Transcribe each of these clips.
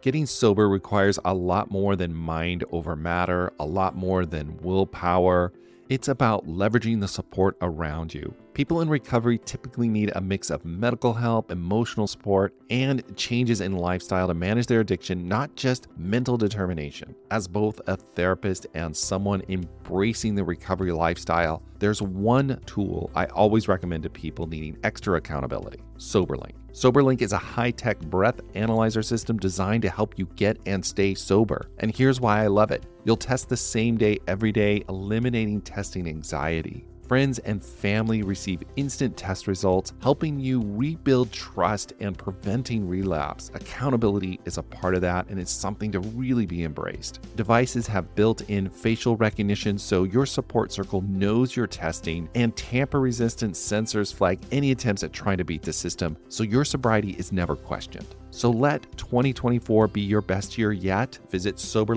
Getting sober requires a lot more than mind over matter, a lot more than willpower. It's about leveraging the support around you. People in recovery typically need a mix of medical help, emotional support, and changes in lifestyle to manage their addiction, not just mental determination. As both a therapist and someone embracing the recovery lifestyle, there's one tool I always recommend to people needing extra accountability: SoberLink. SoberLink is a high-tech breath analyzer system designed to help you get and stay sober. And here's why I love it. You'll test the same day, every day, eliminating testing anxiety. Friends and family receive instant test results, helping you rebuild trust and preventing relapse. Accountability is a part of that, and it's something to really be embraced. Devices have built-in facial recognition, so your support circle knows you're testing, and tamper-resistant sensors flag any attempts at trying to beat the system, so your sobriety is never questioned. So let 2024 be your best year yet. Visit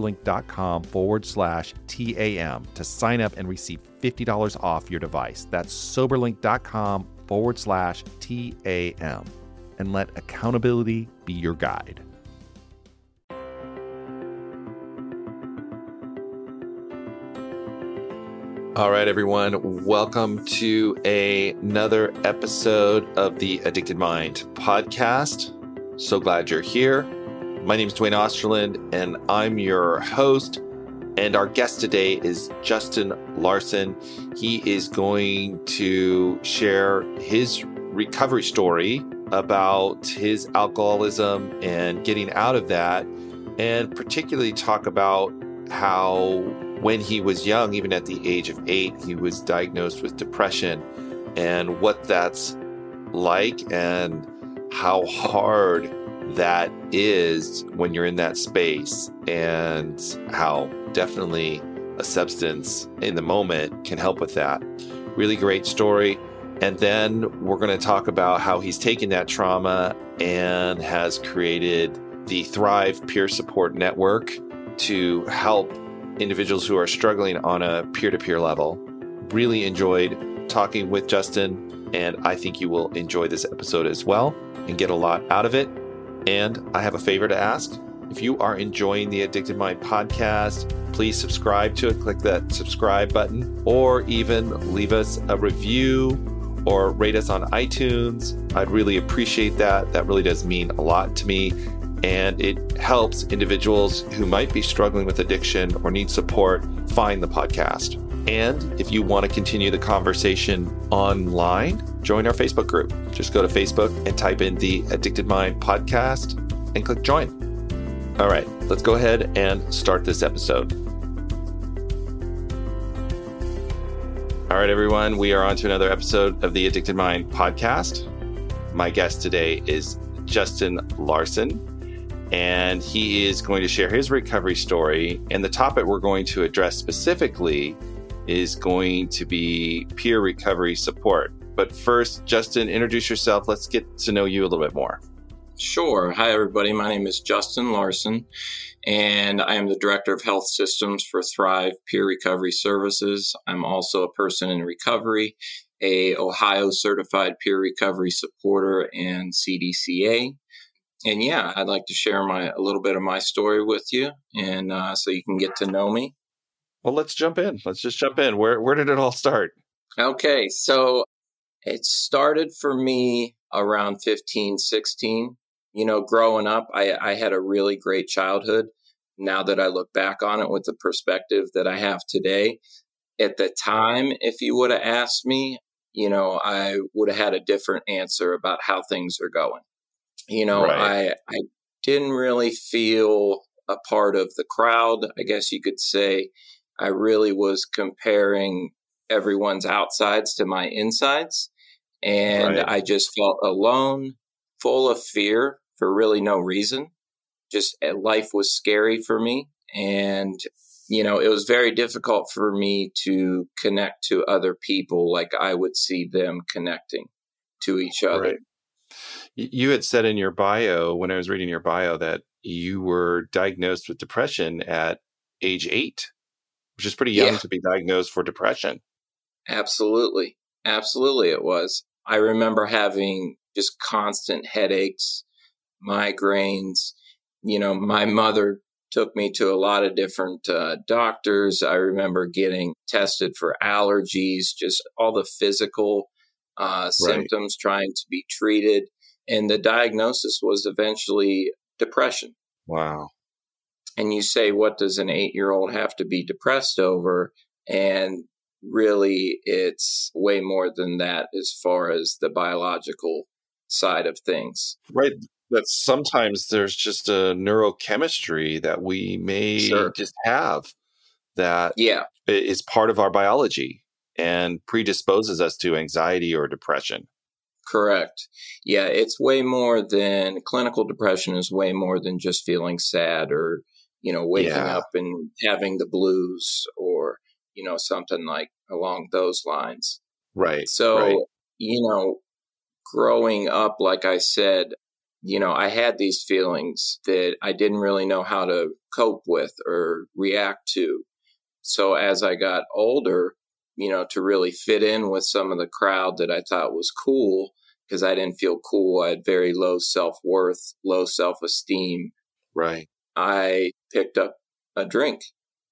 soberlink.com/TAM to sign up and receive $50 off your device. That's soberlink.com/TAM. And let accountability be your guide. All right, everyone. Welcome to another episode of the Addicted Mind podcast. So glad you're here. My name is Dwayne Osterland, and I'm your host. And our guest today is Justin Larson. He is going to share his recovery story about his alcoholism and getting out of that, and particularly talk about how when he was young, even at the age of 8, he was diagnosed with depression and what that's like and how hard that is when you're in that space, and how definitely a substance in the moment can help with that. Really great story. And then we're going to talk about how he's taken that trauma and has created the Thrive Peer Support Network to help individuals who are struggling on a peer-to-peer level. Really enjoyed talking with Justin, and I think you will enjoy this episode as well and get a lot out of it. And I have a favor to ask. If you are enjoying the Addicted Mind podcast, please subscribe to it. Click that subscribe button, or even leave us a review or rate us on iTunes. I'd really appreciate that. That really does mean a lot to me. And it helps individuals who might be struggling with addiction or need support find the podcast. And if you want to continue the conversation online, join our Facebook group. Just go to Facebook and type in the Addicted Mind podcast and click join. All right, let's go ahead and start this episode. All right, everyone, we are on to another episode of the Addicted Mind podcast. My guest today is Justin Larson, and he is going to share his recovery story. And the topic we're going to address specifically is going to be peer recovery support. But first, Justin, introduce yourself. Let's get to know you a little bit more. Sure. Hi, everybody. My name is Justin Larson, and I am the Director of Health Systems for Thrive Peer Recovery Services. I'm also a person in recovery, a Ohio Certified Peer Recovery Supporter and CDCA. And yeah, I'd like to share a little bit of my story with you, and so you can get to know me. Well, let's jump in. Let's just jump in. Where did it all start? Okay, so it started for me around 15, 16. You know, growing up, I had a really great childhood. Now that I look back on it with the perspective that I have today, at the time, if you would have asked me, you know, I would have had a different answer about how things are going. You know, right. I didn't really feel a part of the crowd, I guess you could say. I really was comparing everyone's outsides to my insides. And right. I just felt alone, full of fear for really no reason. Just life was scary for me. And, you know, it was very difficult for me to connect to other people like I would see them connecting to each other. Right. You had said in your bio, when I was reading your bio, that you were diagnosed with depression at age 8, which is pretty young to be diagnosed for depression. Absolutely. Absolutely it was. I remember having just constant headaches, migraines, My mother took me to a lot of different doctors. I remember getting tested for allergies, just all the physical Right. symptoms trying to be treated. And the diagnosis was eventually depression. Wow. And you say, what does an 8-year-old have to be depressed over? And really, it's way more than that as far as the biological side of things. Right. That sometimes there's just a neurochemistry that we may Sure. just have that Yeah. is part of our biology and predisposes us to anxiety or depression. Correct. Yeah, it's way more than clinical depression is way more than just feeling sad or, waking Yeah. up and having the blues or, something like along those lines. Right. Right. So, growing up, like I said, I had these feelings that I didn't really know how to cope with or react to. So as I got older, to really fit in with some of the crowd that I thought was cool, because I didn't feel cool. I had very low self-worth, low self-esteem. Right. I picked up a drink,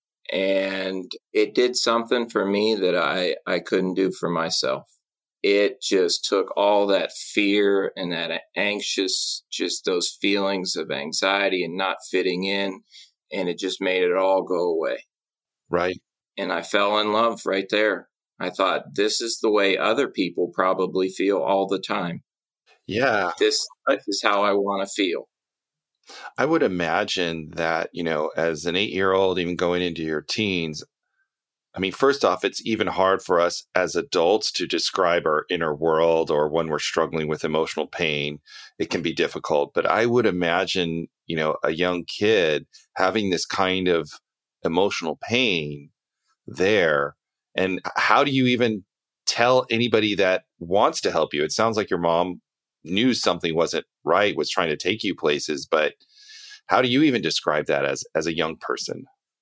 and it did something for me that I couldn't do for myself. It just took all that fear and that anxious, just those feelings of anxiety and not fitting in, and it just made it all go away. Right. And I fell in love right there. I thought, this is the way other people probably feel all the time. Yeah. This is how I want to feel. I would imagine that, as an 8-year-old, even going into your teens, I mean, first off, it's even hard for us as adults to describe our inner world, or when we're struggling with emotional pain, it can be difficult. But I would imagine, a young kid having this kind of emotional pain there. And how do you even tell anybody that wants to help you? It sounds like your mom knew something wasn't right, was trying to take you places, but how do you even describe that as a young person?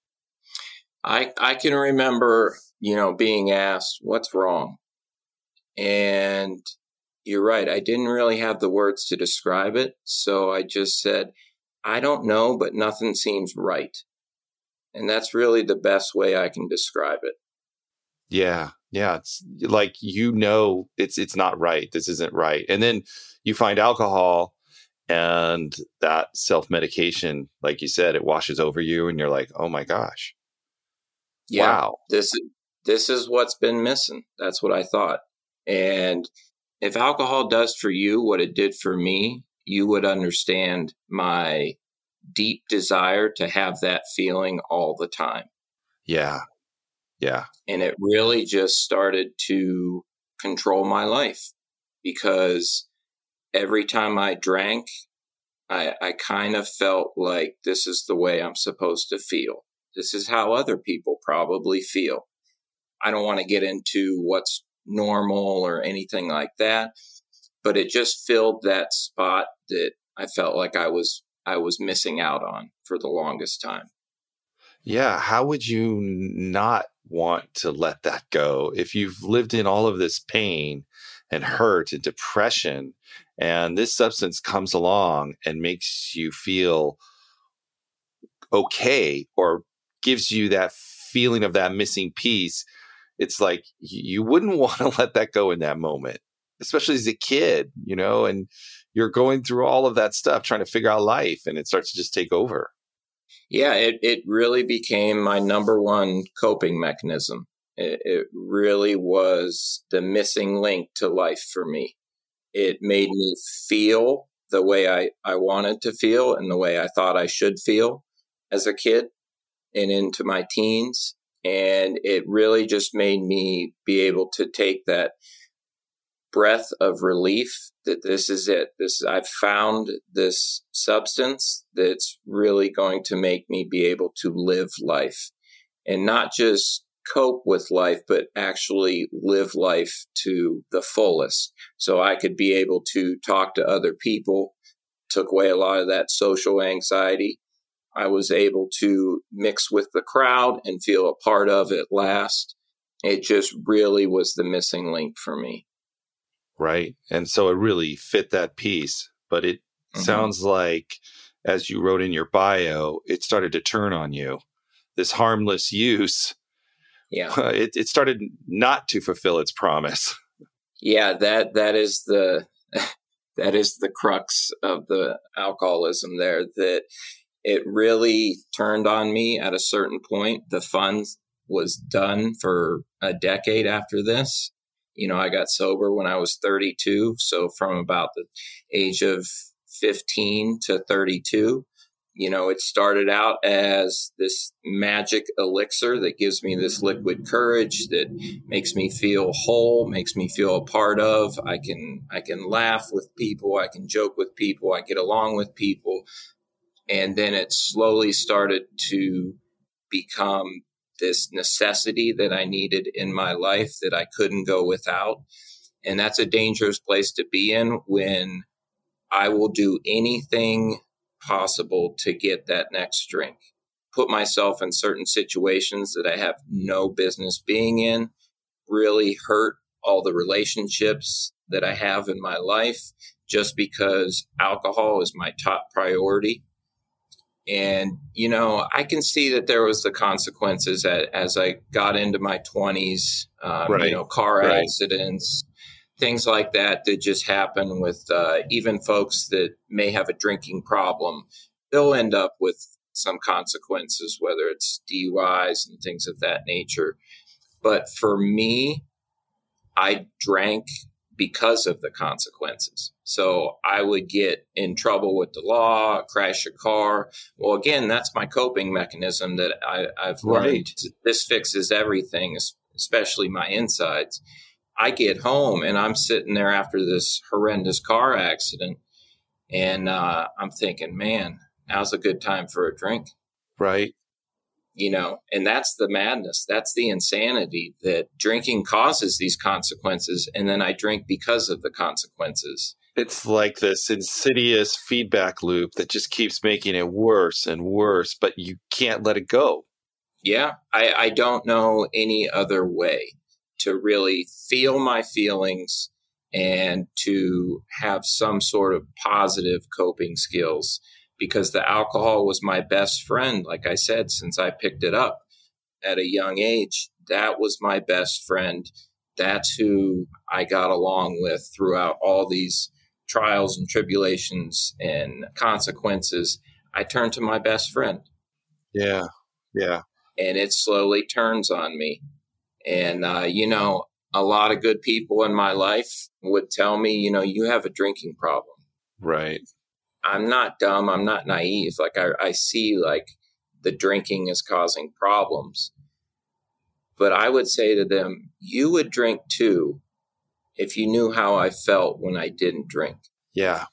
I can remember, being asked, what's wrong? And you're right. I didn't really have the words to describe it. So I just said, I don't know, but nothing seems right. And that's really the best way I can describe it. Yeah. Yeah. It's like, it's not right. This isn't right. And then you find alcohol and that self-medication, like you said, it washes over you and you're like, oh my gosh. Yeah. Wow. This is what's been missing. That's what I thought. And if alcohol does for you what it did for me, you would understand my deep desire to have that feeling all the time. Yeah. Yeah. And it really just started to control my life, because every time I drank, I kind of felt like this is the way I'm supposed to feel. This is how other people probably feel. I don't want to get into what's normal or anything like that, but it just filled that spot that I felt like I was missing out on for the longest time. Yeah. How would you not want to let that go if you've lived in all of this pain and hurt and depression, and this substance comes along and makes you feel okay, or gives you that feeling of that missing piece? It's like you wouldn't want to let that go in that moment, especially as a kid, and you're going through all of that stuff, trying to figure out life, and it starts to just take over. Yeah, it really became my number one coping mechanism. It really was the missing link to life for me. It made me feel the way I wanted to feel and the way I thought I should feel as a kid and into my teens. And it really just made me be able to take that breath of relief that this is it. I've found this substance that's really going to make me be able to live life, and not just cope with life, but actually live life to the fullest. So I could be able to talk to other people, took away a lot of that social anxiety. I was able to mix with the crowd and feel a part of at last. It just really was the missing link for me. Right. And so it really fit that piece, but it sounds like as you wrote in your bio, it started to turn on you. This harmless use, Yeah. it started not to fulfill its promise. Yeah, that is the that is the crux of the alcoholism there, that it really turned on me at a certain point. The fun was done for a decade after this. I got sober when I was 32. So from about the age of 15 to 32, it started out as this magic elixir that gives me this liquid courage that makes me feel whole, makes me feel a part of. I can laugh with people. I can joke with people. I get along with people. And then it slowly started to become this necessity that I needed in my life that I couldn't go without. And that's a dangerous place to be in, when I will do anything possible to get that next drink, put myself in certain situations that I have no business being in, really hurt all the relationships that I have in my life, just because alcohol is my top priority. And, I can see that there was the consequences as I got into my 20s, car accidents, things like that just happen with even folks that may have a drinking problem. They'll end up with some consequences, whether it's DUIs and things of that nature. But for me, I drank because of the consequences. So I would get in trouble with the law, crash a car. Well, again, that's my coping mechanism that I've learned. This fixes everything, especially my insides. I get home and I'm sitting there after this horrendous car accident, and I'm thinking, man, now's a good time for a drink. Right. And that's the madness. That's the insanity, that drinking causes these consequences, and then I drink because of the consequences. It's like this insidious feedback loop that just keeps making it worse and worse, but you can't let it go. Yeah, I don't know any other way to really feel my feelings and to have some sort of positive coping skills, because the alcohol was my best friend, like I said, since I picked it up at a young age. That was my best friend. That's who I got along with throughout all these trials and tribulations and consequences. I turned to my best friend. Yeah. And it slowly turns on me. And, a lot of good people in my life would tell me, you have a drinking problem. Right. I'm not dumb. I'm not naive. Like I see like the drinking is causing problems. But I would say to them, you would drink too if you knew how I felt when I didn't drink. Yeah.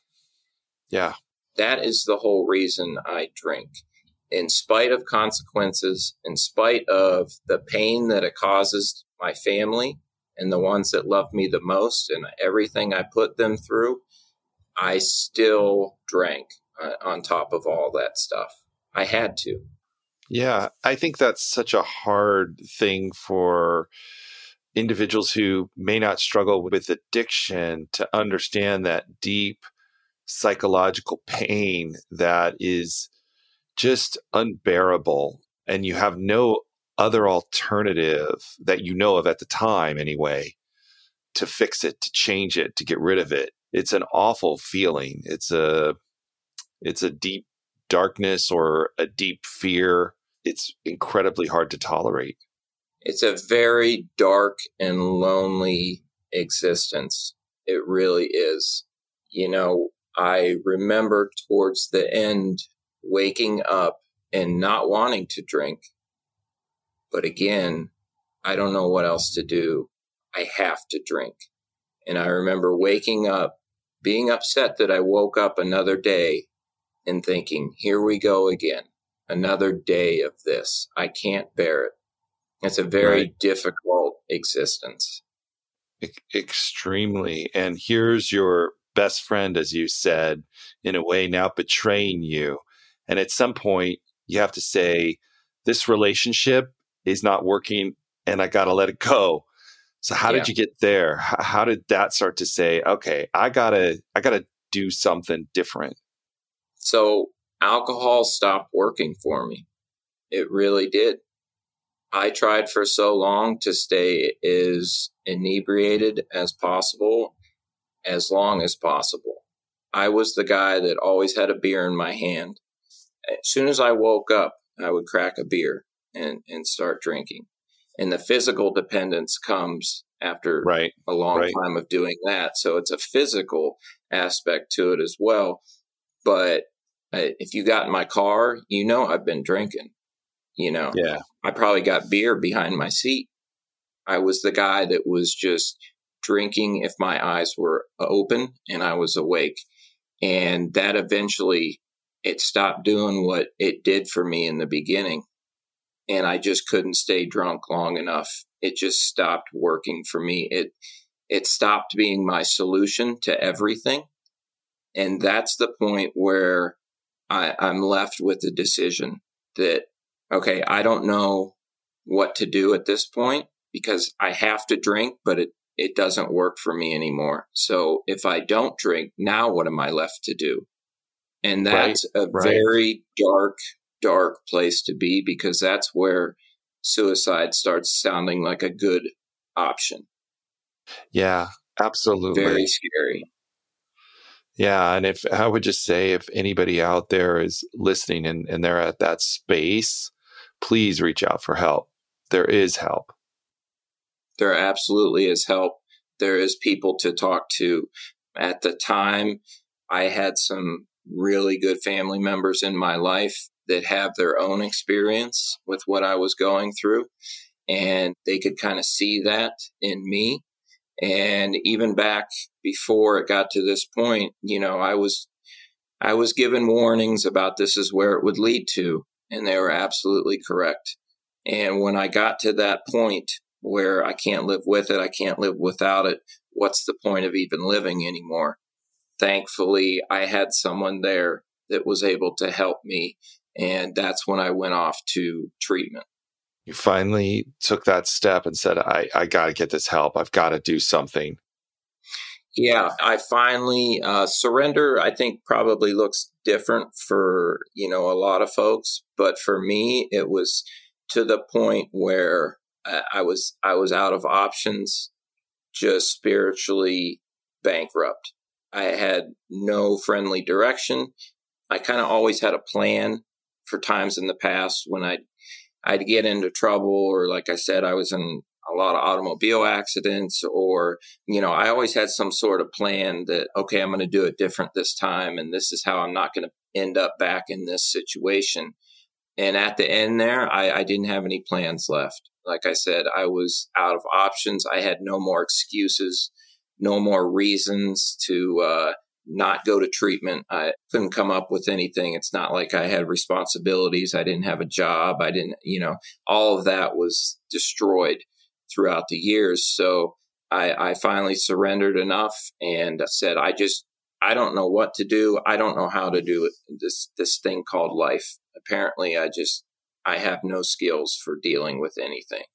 That is the whole reason I drink. In spite of consequences, in spite of the pain that it causes my family and the ones that love me the most and everything I put them through, I still drank on top of all that stuff. I had to. Yeah, I think that's such a hard thing for individuals who may not struggle with addiction to understand, that deep psychological pain that is just unbearable, and you have no other alternative that you know of at the time anyway to fix it, to change it, to get rid of it. It's an awful feeling. It's a deep darkness or a deep fear. It's incredibly hard to tolerate. It's a very dark and lonely existence. It really is. I remember towards the end waking up and not wanting to drink. But again, I don't know what else to do. I have to drink. And I remember waking up, being upset that I woke up another day and thinking, here we go again. Another day of this. I can't bear it. It's a very difficult existence. Extremely. And here's your best friend, as you said, in a way now betraying you. And at some point, you have to say, this relationship is not working and I got to let it go. So how did you get there? How did that start to say, okay, I gotta do something different? So alcohol stopped working for me. It really did. I tried for so long to stay as inebriated as possible, as long as possible. I was the guy that always had a beer in my hand. As soon as I woke up, I would crack a beer and start drinking. And the physical dependence comes after a long time of doing that. So it's a physical aspect to it as well. But if you got in my car, I've been drinking. I probably got beer behind my seat. I was the guy that was just drinking if my eyes were open and I was awake. And that eventually, it stopped doing what it did for me in the beginning. And I just couldn't stay drunk long enough. It just stopped working for me. It stopped being my solution to everything. And that's the point where I'm left with the decision that, okay, I don't know what to do at this point because I have to drink, but it doesn't work for me anymore. So if I don't drink, now what am I left to do? And that's a very dark place to be, because that's where suicide starts sounding like a good option. Yeah, absolutely. Very scary. Yeah. And I would just say, if anybody out there is listening and they're at that space, please reach out for help. There is help. There absolutely is help. There is people to talk to. At the time, I had some really good family members in my life that have their own experience with what I was going through, and they could kind of see that in me. And even back before it got to this point, I was given warnings about this is where it would lead to, and they were absolutely correct. And when I got to that point where I can't live with it, I can't live without it, what's the point of even living anymore? Thankfully, I had someone there that was able to help me. And that's when I went off to treatment. You finally took that step and said, I got to get this help. I've got to do something. Yeah, I finally surrender. I think probably looks different for, a lot of folks. But for me, it was to the point where I was out of options, just spiritually bankrupt. I had no friendly direction. I kind of always had a plan for times in the past when I'd get into trouble, or like I said, I was in a lot of automobile accidents, or, I always had some sort of plan that, okay, I'm going to do it different this time. And this is how I'm not going to end up back in this situation. And at the end there, I didn't have any plans left. Like I said, I was out of options. I had no more excuses, no more reasons to not go to treatment. I couldn't come up with anything. It's not like I had responsibilities. I didn't have a job. I didn't, all of that was destroyed throughout the years. So I finally surrendered enough and said, I don't know what to do. I don't know how to do it. This thing called life. Apparently, I have no skills for dealing with anything.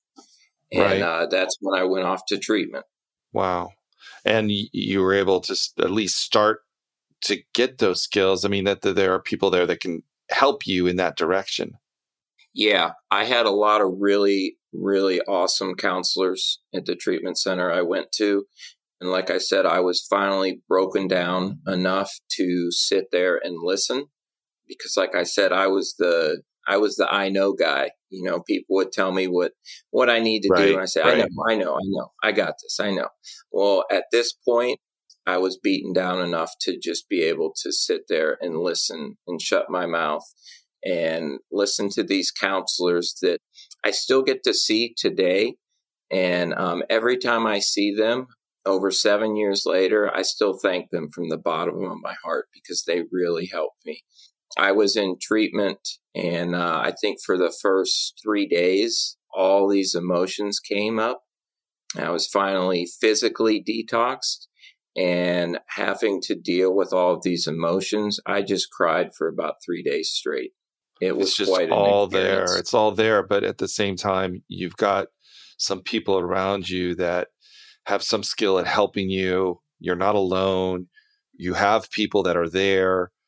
And that's when I went off to treatment. Wow. And you were able to at least start to get those skills. I mean, that there are people there that can help you in that direction. Yeah, I had a lot of really, really awesome counselors at the treatment center I went to. And like I said, I was finally broken down enough to sit there and listen. Because like I said, I was the I know guy. People would tell me what I need to do. And I said, I know. I got this. I know. Well, at this point, I was beaten down enough to just be able to sit there and listen and shut my mouth and listen to these counselors that I still get to see today. And every time I see them over 7 years later, I still thank them from the bottom of my heart, because they really helped me. I was in treatment, and I think for the first 3 days, all these emotions came up. I was finally physically detoxed, and having to deal with all of these emotions, I just cried for about 3 days straight. It was just quite all there. It's all there, but at the same time, you've got some people around you that have some skill at helping you. You're not alone. You have people that are there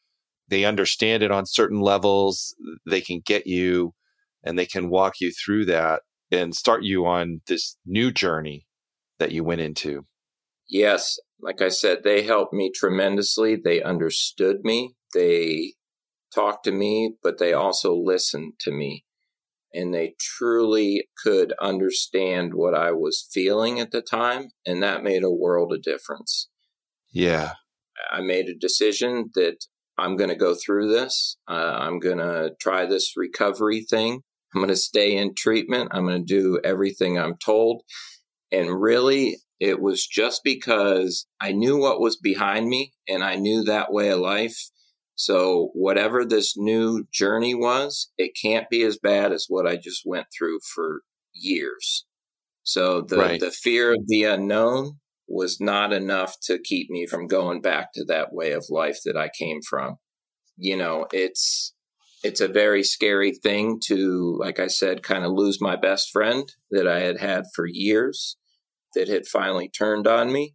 they understand it on certain levels. They can get you and they can walk you through that and start you on this new journey that you went into. Yes. Like I said, they helped me tremendously. They understood me. They talked to me, but they also listened to me. And they truly could understand what I was feeling at the time. And that made a world of difference. Yeah. I made a decision that I'm going to go through this. I'm going to try this recovery thing. I'm going to stay in treatment. I'm going to do everything I'm told. And really, it was just because I knew what was behind me and I knew that way of life. So whatever this new journey was, it can't be as bad as what I just went through for years. So the fear of the unknown was not enough to keep me from going back to that way of life that I came from. You know, it's a very scary thing to, like I said, kind of lose my best friend that I had for years that had finally turned on me.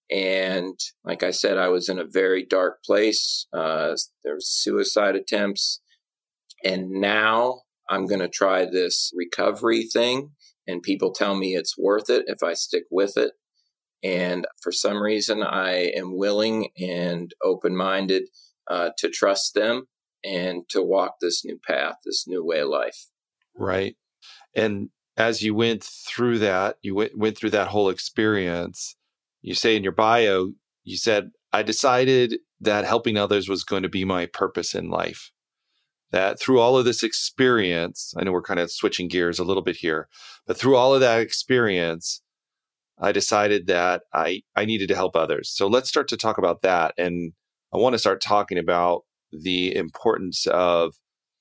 And like I said, I was in a very dark place. There was suicide attempts. And now I'm going to try this recovery thing. And people tell me it's worth it if I stick with it. And for some reason, I am willing and open-minded to trust them and to walk this new path, this new way of life. Right. And as you went through that, you went through that whole experience. You say in your bio, you said, I decided that helping others was going to be my purpose in life. That through all of this experience, I know we're kind of switching gears a little bit here, but through all of that experience, I decided that I needed to help others. So let's start to talk about that. And I want to start talking about the importance of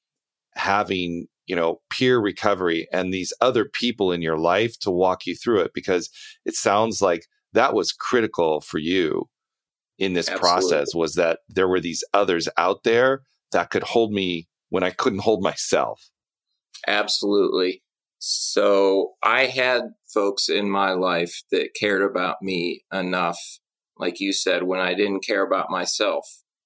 having, peer recovery and these other people in your life to walk you through it, because it sounds like that was critical for you in this process, was that there were these others out there that could hold me when I couldn't hold myself. Absolutely. So I had folks in my life that cared about me enough, like you said, when I didn't care about myself.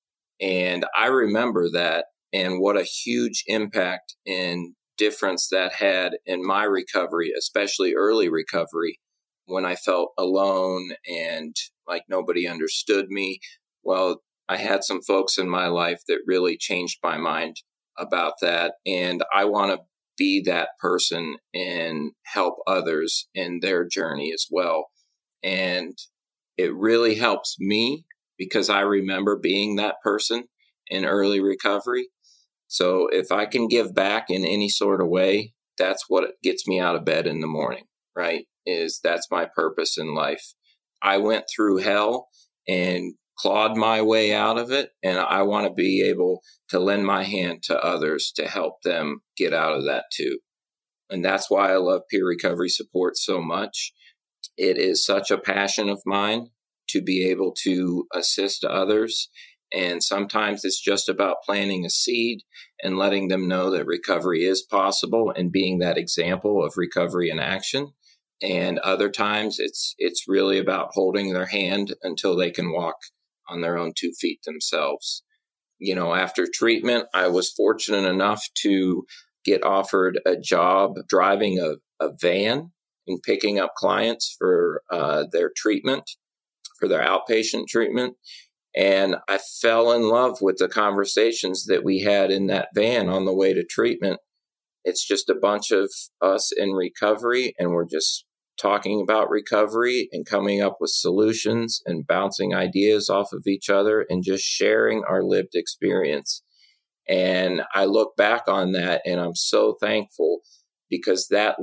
And I remember that and what a huge impact and difference that had in my recovery, especially early recovery, when I felt alone and like nobody understood me. Well, I had some folks in my life that really changed my mind about that. And I want to be that person and help others in their journey as well. And it really helps me because I remember being that person in early recovery. So if I can give back in any sort of way, that's what gets me out of bed in the morning, right? That's my purpose in life. I went through hell and clawed my way out of it. And I want to be able to lend my hand to others to help them get out of that too. And that's why I love peer recovery support so much. It is such a passion of mine to be able to assist others. And sometimes it's just about planting a seed and letting them know that recovery is possible and being that example of recovery in action. And other times it's really about holding their hand until they can walk on their own 2 feet themselves. After treatment, I was fortunate enough to get offered a job driving a van and picking up clients for their treatment, for their outpatient treatment. And I fell in love with the conversations that we had in that van on the way to treatment. It's just a bunch of us in recovery, and we're just talking about recovery and coming up with solutions and bouncing ideas off of each other and just sharing our lived experience. And I look back on that and I'm so thankful because that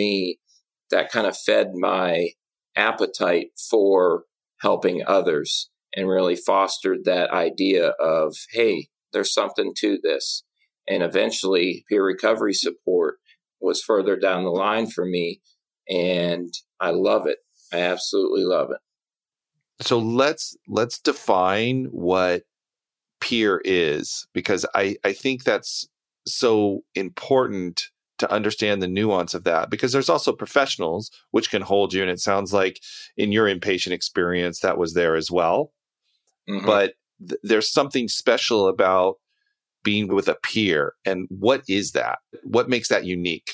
kind of fed my appetite for helping others and really fostered that idea of, hey, there's something to this. And eventually peer recovery support was further down the line for me. And I love it. I absolutely love it. So let's define what peer is, because I think that's so important to understand the nuance of that, because there's also professionals which can hold you. And it sounds like in your inpatient experience, that was there as well. Mm-hmm. But there's something special about being with a peer, and what is that? What makes that unique?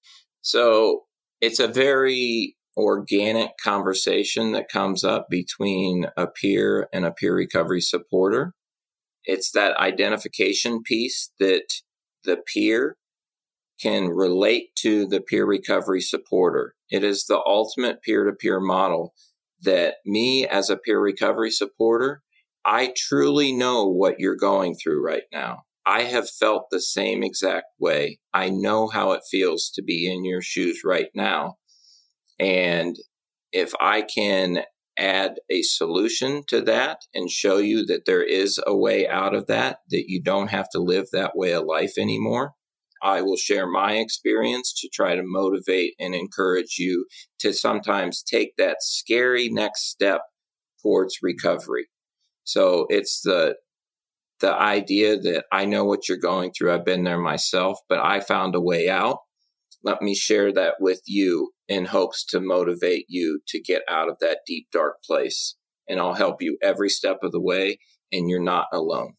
So it's a very organic conversation that comes up between a peer and a peer recovery supporter. It's that identification piece that the peer can relate to the peer recovery supporter. It is the ultimate peer-to-peer model that me as a peer recovery supporter, I truly know what you're going through right now. I have felt the same exact way. I know how it feels to be in your shoes right now. And if I can add a solution to that and show you that there is a way out of that, that you don't have to live that way of life anymore, I will share my experience to try to motivate and encourage you to sometimes take that scary next step towards recovery. So it's the idea that I know what you're going through. I've been there myself, but I found a way out. Let me share that with you in hopes to motivate you to get out of that deep, dark place. And I'll help you every step of the way, and you're not alone.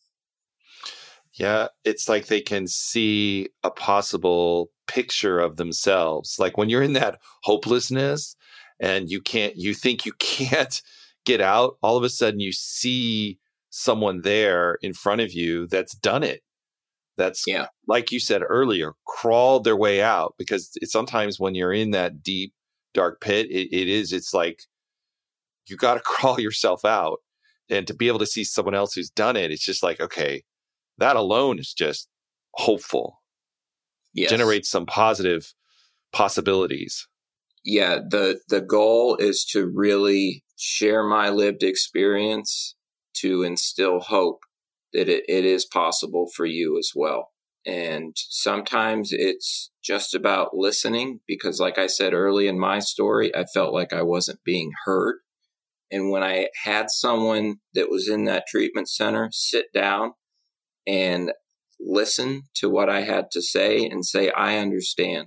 Yeah, it's like they can see a possible picture of themselves. Like when you're in that hopelessness and you think you can't get out, all of a sudden you see someone there in front of you that's done it. That's, like you said earlier, crawled their way out. Because sometimes when you're in that deep, dark pit, it's like you got to crawl yourself out. And to be able to see someone else who's done it, it's just like, okay, that alone is just hopeful. Yes. Generates some positive possibilities. Yeah, the goal is to really share my lived experience to instill hope that it is possible for you as well. And sometimes it's just about listening, because like I said early in my story, I felt like I wasn't being heard. And when I had someone that was in that treatment center sit down and listen to what I had to say and say, I understand.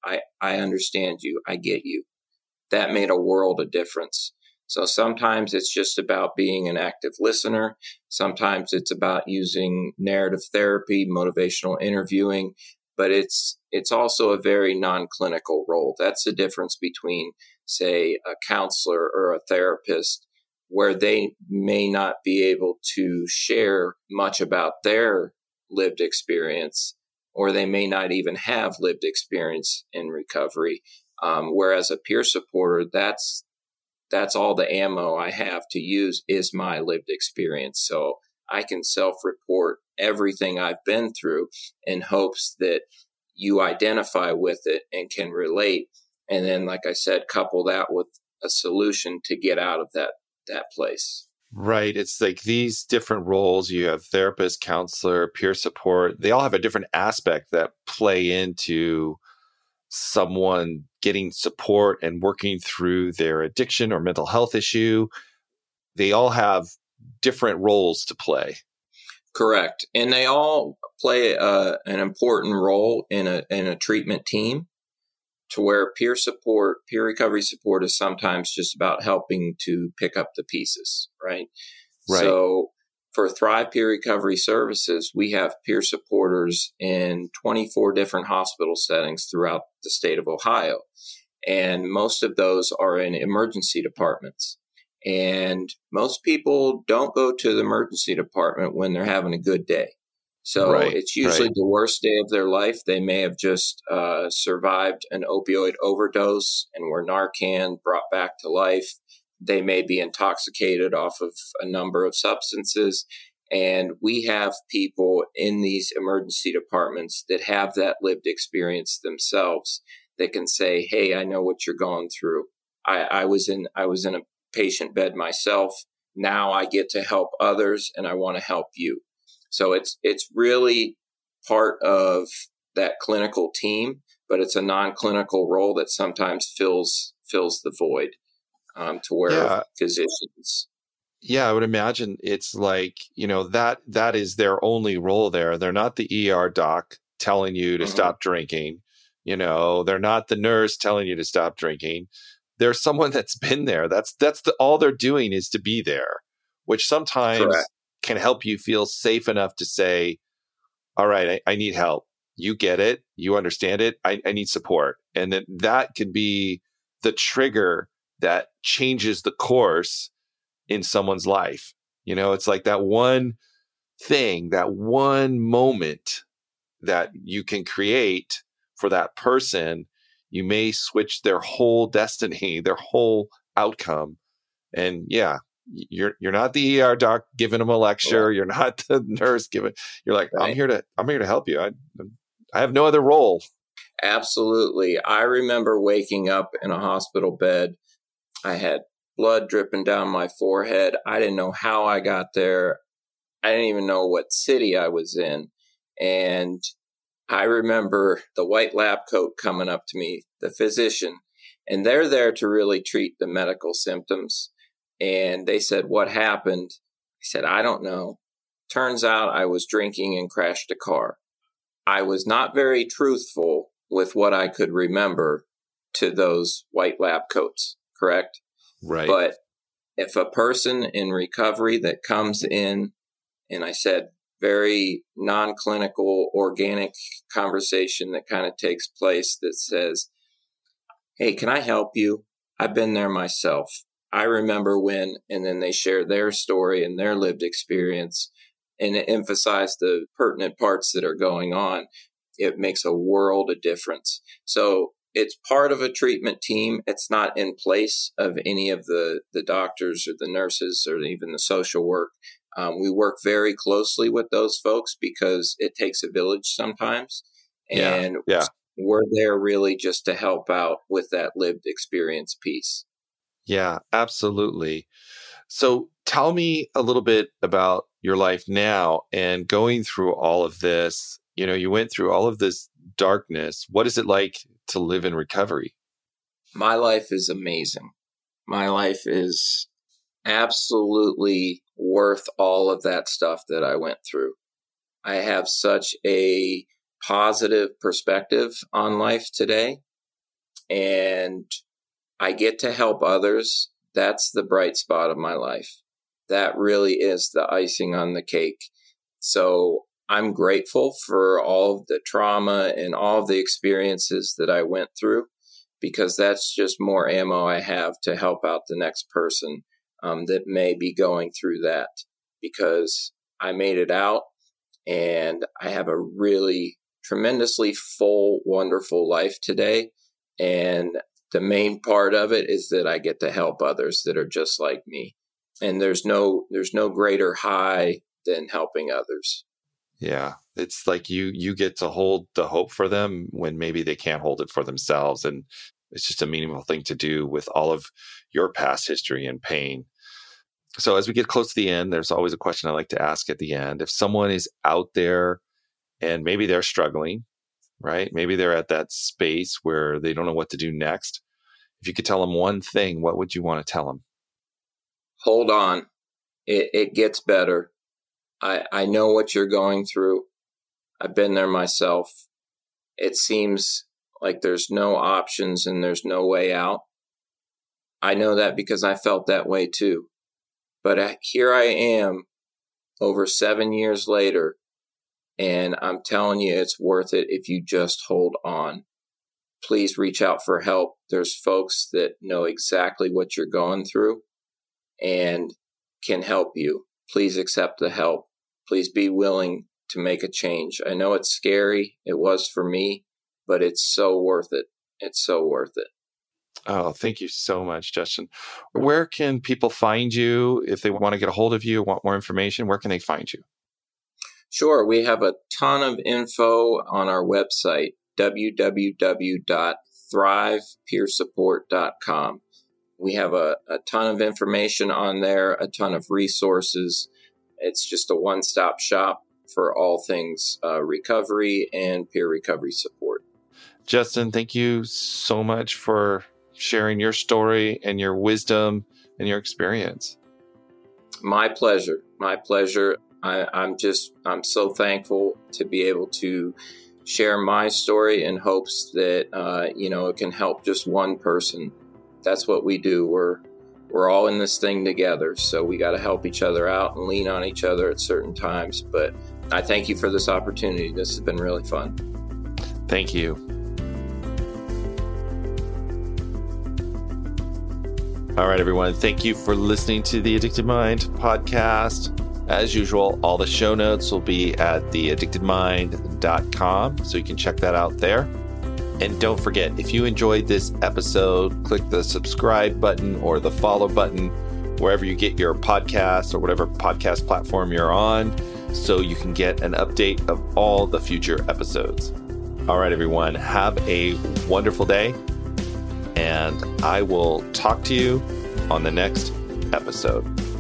I understand you. I get you. That made a world of difference. So sometimes it's just about being an active listener. Sometimes it's about using narrative therapy, motivational interviewing, but it's also a very non-clinical role. That's the difference between, say, a counselor or a therapist, where they may not be able to share much about their lived experience, or they may not even have lived experience in recovery. Whereas a peer supporter, that's all the ammo I have to use is my lived experience. So I can self-report everything I've been through in hopes that you identify with it and can relate. And then, like I said, couple that with a solution to get out of that place. Right. It's like these different roles. You have therapist, counselor, peer support. They all have a different aspect that play into someone getting support and working through their addiction or mental health issue. They all have different roles to play. Correct. And they all play an important role in a treatment team, to where peer recovery support is sometimes just about helping to pick up the pieces, right? So for Thrive Peer Recovery Services, we have peer supporters in 24 different hospital settings throughout the state of Ohio. And most of those are in emergency departments. And most people don't go to the emergency department when they're having a good day. So it's usually the worst day of their life. They may have just survived an opioid overdose and were Narcan brought back to life. They may be intoxicated off of a number of substances. And we have people in these emergency departments that have that lived experience themselves that can say, hey, I know what you're going through. I was in a patient bed myself. Now I get to help others, and I want to help you. So it's really part of that clinical team, but it's a non-clinical role that sometimes fills the void to where physicians. Yeah, I would imagine it's like, that is their only role there. They're not the ER doc telling you to stop drinking. They're not the nurse telling you to stop drinking. There's someone that's been there. That's all they're doing is to be there, which sometimes can help you feel safe enough to say, all right, I need help. You get it. You understand it. I need support. And then that can be the trigger that changes the course in someone's life. It's like that one thing, that one moment that you can create for that person. You may switch their whole destiny, their whole outcome. And yeah, you're not the ER doc giving them a lecture. You're not the nurse you're like, right. I'm here to help you. I have no other role. Absolutely. I remember waking up in a hospital bed. I had blood dripping down my forehead. I didn't know how I got there. I didn't even know what city I was in. And I remember the white lab coat coming up to me, the physician, and they're there to really treat the medical symptoms. And they said, "What happened?" I said, "I don't know. Turns out I was drinking and crashed a car." I was not very truthful with what I could remember to those white lab coats, correct? Right. But if a person in recovery that comes in, and I said, very non-clinical, organic conversation that kind of takes place that says, "Hey, can I help you? I've been there myself. I remember when," and then they share their story and their lived experience and emphasize the pertinent parts that are going on. It makes a world of difference. So it's part of a treatment team. It's not in place of any of the doctors or the nurses or even the social work. We work very closely with those folks because it takes a village sometimes. And we're there really just to help out with that lived experience piece. Yeah, absolutely. So tell me a little bit about your life now and going through all of this. You went through all of this darkness. What is it like to live in recovery? My life is amazing. My life is absolutely worth all of that stuff that I went through. I have such a positive perspective on life today, and I get to help others. That's the bright spot of my life. That really is the icing on the cake. So I'm grateful for all of the trauma and all of the experiences that I went through, because that's just more ammo I have to help out the next person that may be going through that, because I made it out and I have a really tremendously full, wonderful life today. And the main part of it is that I get to help others that are just like me. And there's no greater high than helping others. Yeah. It's like you get to hold the hope for them when maybe they can't hold it for themselves. And it's just a meaningful thing to do with all of your past history and pain. So as we get close to the end, there's always a question I like to ask at the end. If someone is out there and maybe they're struggling, right? Maybe they're at that space where they don't know what to do next. If you could tell them one thing, what would you want to tell them? Hold on. It gets better. I know what you're going through. I've been there myself. It seems like there's no options and there's no way out. I know that because I felt that way too. But here I am over 7 years later, and I'm telling you, it's worth it if you just hold on. Please reach out for help. There's folks that know exactly what you're going through and can help you. Please accept the help. Please be willing to make a change. I know it's scary. It was for me, but it's so worth it. It's so worth it. Oh, thank you so much, Justin. Where can people find you if they want to get a hold of you, want more information? Where can they find you? Sure. We have a ton of info on our website, www.thrivepeersupport.com. We have a ton of information on there, a ton of resources. It's just a one-stop shop for all things recovery and peer recovery support. Justin, thank you so much for sharing your story and your wisdom and your experience. My pleasure. My pleasure. I'm so thankful to be able to share my story in hopes that, it can help just one person. That's what we do. We're all in this thing together. So we got to help each other out and lean on each other at certain times. But I thank you for this opportunity. This has been really fun. Thank you. All right, everyone. Thank you for listening to the Addicted Mind podcast. As usual, all the show notes will be at theaddictedmind.com, so you can check that out there. And don't forget, if you enjoyed this episode, click the subscribe button or the follow button wherever you get your podcasts or whatever podcast platform you're on, so you can get an update of all the future episodes. All right, everyone, have a wonderful day, and I will talk to you on the next episode.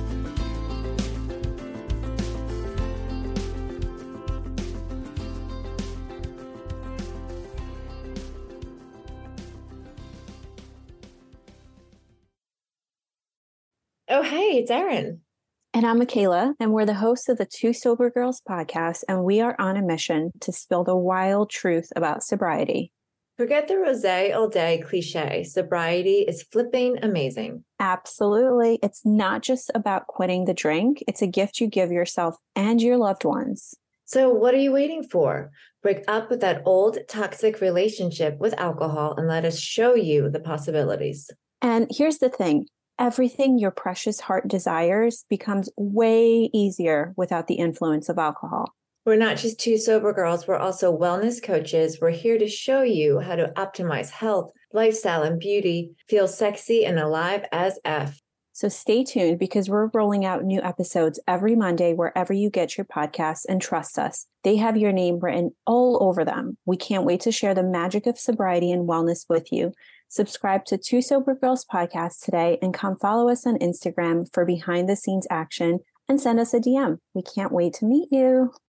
Oh, hey, it's Erin. And I'm Michaela, and we're the hosts of the Two Sober Girls podcast, and we are on a mission to spill the wild truth about sobriety. Forget the rosé all day cliche. Sobriety is flipping amazing. Absolutely. It's not just about quitting the drink. It's a gift you give yourself and your loved ones. So what are you waiting for? Break up with that old toxic relationship with alcohol and let us show you the possibilities. And here's the thing. Everything your precious heart desires becomes way easier without the influence of alcohol. We're not just two sober girls. We're also wellness coaches. We're here to show you how to optimize health, lifestyle, and beauty, feel sexy and alive as F. So stay tuned because we're rolling out new episodes every Monday wherever you get your podcasts, and trust us, they have your name written all over them. We can't wait to share the magic of sobriety and wellness with you. Subscribe to Two Sober Girls podcast today and come follow us on Instagram for behind the scenes action and send us a DM. We can't wait to meet you.